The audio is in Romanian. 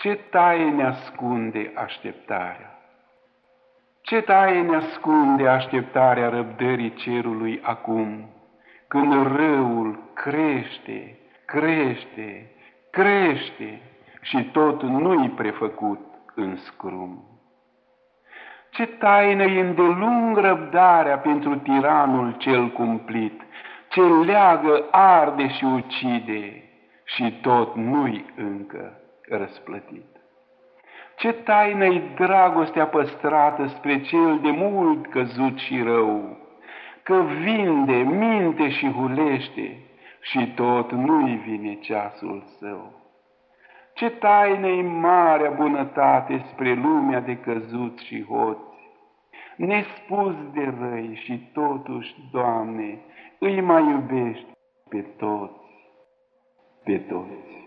Ce taine ascunde așteptarea? Ce taine ascunde așteptarea răbdării cerului acum, când răul crește, crește, crește și tot nu-i prefăcut în scrum? Ce taină-i îndelung răbdarea pentru tiranul cel cumplit, ce leagă, arde și ucide și tot nu-i încă răsplătit? Ce taină-i dragostea păstrată spre cel de mult căzut și rău, că vinde, minte și hulește și tot nu-i vine ceasul său? Ce taină-i marea bunătate spre lumea de căzuți și hoți, nespus de răi și totuși, Doamne, îi mai iubești pe toți, pe toți.